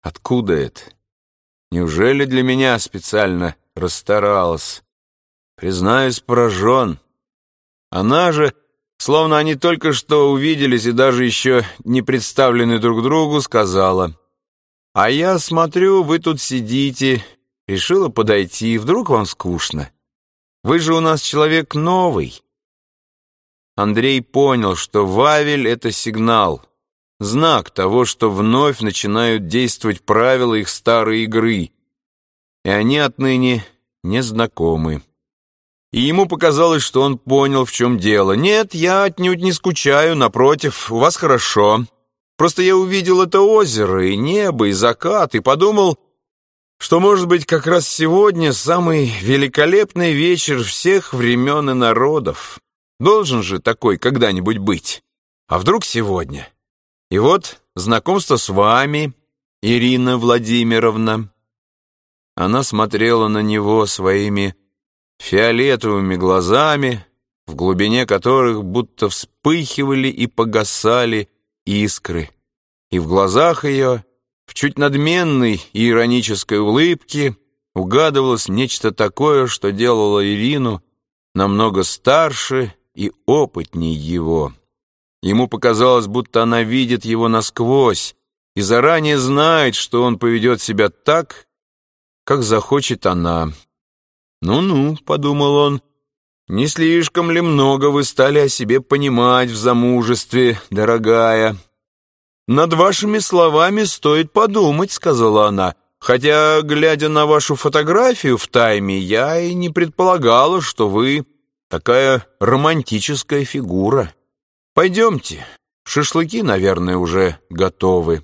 Откуда это? Неужели для меня специально расстаралась? Признаюсь, поражен. Она же, словно они только что увиделись и даже еще не представлены друг другу, сказала: «А я смотрю, вы тут сидите, решила подойти, вдруг вам скучно? Вы же у нас человек новый». Андрей понял, что Вавель — это сигнал, знак того, что вновь начинают действовать правила их старой игры, и они отныне не знакомы. И ему показалось, что он понял, в чем дело. «Нет, я отнюдь не скучаю, напротив, у вас хорошо. Просто я увидел это озеро, и небо, и закат, и подумал, что, может быть, как раз сегодня самый великолепный вечер всех времен и народов. Должен же такой когда-нибудь быть. А вдруг сегодня? И вот знакомство с вами, Ирина Владимировна». Она смотрела на него своими фиолетовыми глазами, в глубине которых будто вспыхивали и погасали искры. И в глазах ее, в чуть надменной и иронической улыбке, угадывалось нечто такое, что делало Ирину намного старше и опытней его. Ему показалось, будто она видит его насквозь и заранее знает, что он поведет себя так, как захочет она. «Ну-ну», — подумал он, — «не слишком ли много вы стали о себе понимать в замужестве, дорогая?» «Над вашими словами стоит подумать», — сказала она, «хотя, глядя на вашу фотографию в «Тайме», я и не предполагала, что вы такая романтическая фигура. Пойдемте, шашлыки, наверное, уже готовы».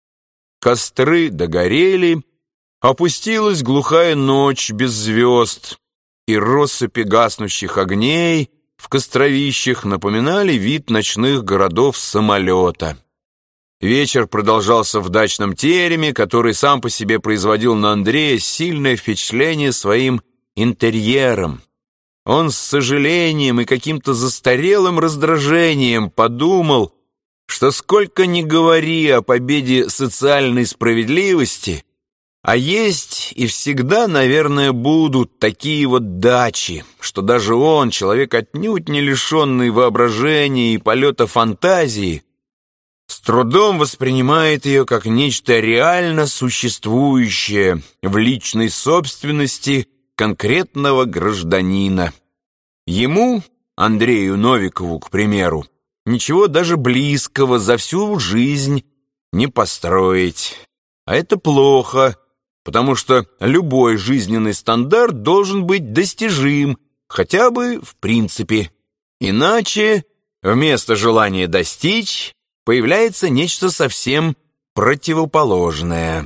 Костры догорели, опустилась глухая ночь без звезд, и россыпи гаснущих огней в костровищах напоминали вид ночных городов с самолета. Вечер продолжался в дачном тереме, который сам по себе производил на Андрея сильное впечатление своим интерьером. Он с сожалением и каким-то застарелым раздражением подумал, что сколько ни говори о победе социальной справедливости, а есть и всегда, наверное, будут такие вот дачи, что даже он, человек отнюдь не лишенный воображения и полета фантазии, с трудом воспринимает ее как нечто реально существующее в личной собственности конкретного гражданина. Ему, Андрею Новикову, к примеру, ничего даже близкого за всю жизнь не построить. А это плохо, потому что любой жизненный стандарт должен быть достижим, хотя бы в принципе. Иначе вместо желания достичь появляется нечто совсем противоположное.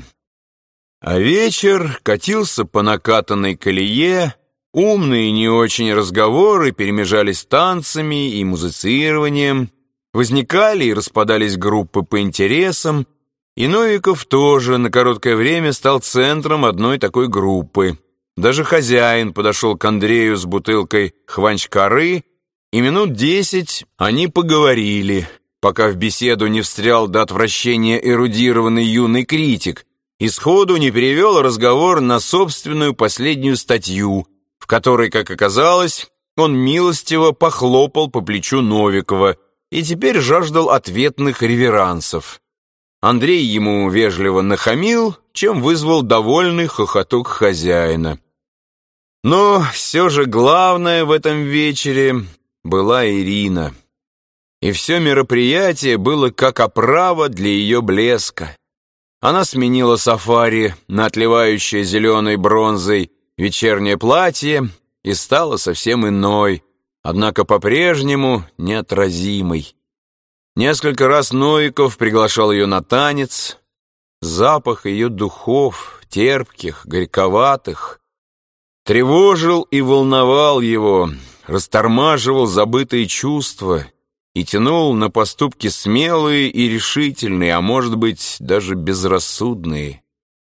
А вечер катился по накатанной колее, умные не очень разговоры перемежались танцами и музицированием, возникали и распадались группы по интересам, и Новиков тоже на короткое время стал центром одной такой группы. Даже хозяин подошел к Андрею с бутылкой хванчкары, и минут 10 они поговорили, пока в беседу не встрял до отвращения эрудированный юный критик и сходу не перевел разговор на собственную последнюю статью, в которой, как оказалось, он милостиво похлопал по плечу Новикова и теперь жаждал ответных реверансов. Андрей ему вежливо нахамил, чем вызвал довольный хохоток хозяина. Но все же главное в этом вечере была Ирина. И все мероприятие было как оправа для ее блеска. Она сменила сафари на отливающее зеленой бронзой вечернее платье и стала совсем иной, однако по-прежнему неотразимой. Несколько раз Новиков приглашал ее на танец. Запах ее духов, терпких, горьковатых, тревожил и волновал его, растормаживал забытые чувства и тянул на поступки смелые и решительные, а может быть, даже безрассудные.